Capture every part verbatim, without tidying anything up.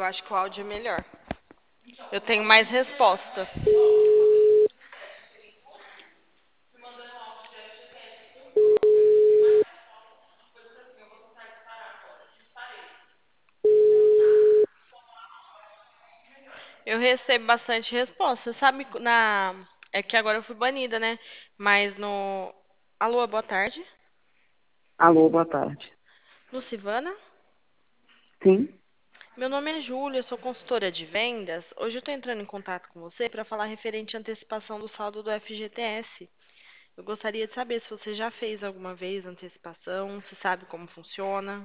Eu acho que o áudio é melhor. Eu tenho mais resposta. Eu recebo bastante resposta. Sabe, na. É que agora eu fui banida, né? Mas no. Alô, boa tarde. Alô, boa tarde. Lucivana? Sim? Meu nome é Júlia, eu sou consultora de vendas. Hoje eu estou entrando em contato com você para falar referente à antecipação do saldo do F G T S. Eu gostaria de saber se você já fez alguma vez antecipação, se sabe como funciona.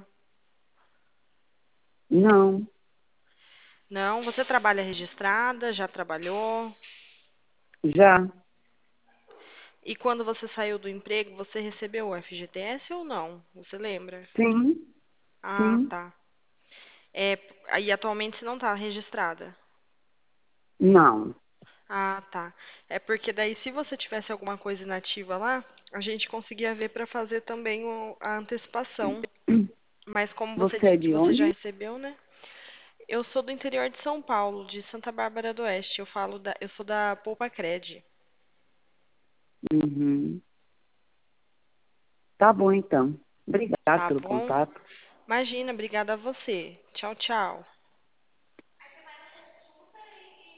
Não, Não, você trabalha registrada, já trabalhou? já. E quando você saiu do emprego, você recebeu o F G T S ou não? Você lembra? Sim, Ah, sim, tá. É, aí atualmente você não está registrada. não. Ah, tá. É porque daí se você tivesse alguma coisa inativa lá, a gente conseguia ver para fazer também o- a antecipação. Mas como você Você disse é que de você já onde? recebeu, né? Eu sou do interior de São Paulo, de Santa Bárbara do Oeste. Eu falo da, eu sou da Poupa Cred. Uhum. Tá bom, então. Obrigado Tá pelo bom? contato. Imagina, obrigada a você. Tchau, tchau.